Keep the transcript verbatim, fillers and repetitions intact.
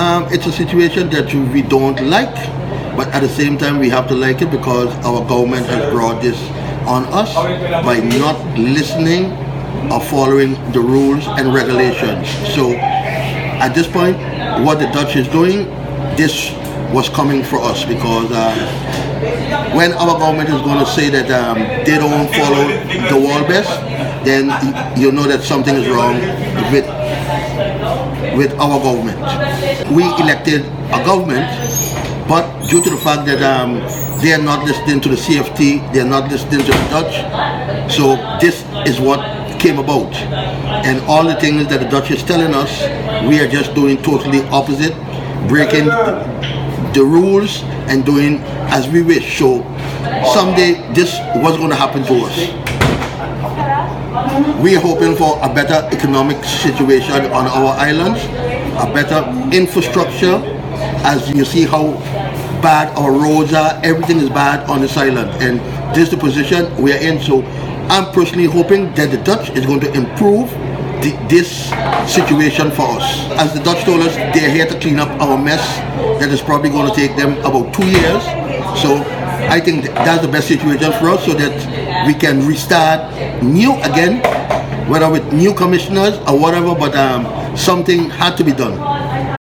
Um, it's a situation that we don't like, but at the same time we have to like it because our government has brought this on us by not listening or following the rules and regulations. So at this point, what the Dutch is doing, this was coming for us because uh, when our government is going to say that um, they don't follow the wall best, then you know that something is wrong with with our government. We elected a government, but due to the fact that um, they are not listening to the C F T, they are not listening to the Dutch, so this is what came about. And all the things that the Dutch is telling us, we are just doing totally opposite, breaking the rules and doing as we wish. So someday this was going to happen to us. We are hoping for a better economic situation on our islands, a better infrastructure. As you see how bad our roads are, everything is bad on this island, and this is the position we are in. So I'm personally hoping that the Dutch is going to improve the, this situation for us. As the Dutch told us, they're here to clean up our mess. That is probably going to take them about two years. So I think that's the best situation for us, so that we can restart new again, whether with new commissioners or whatever, but um, something had to be done.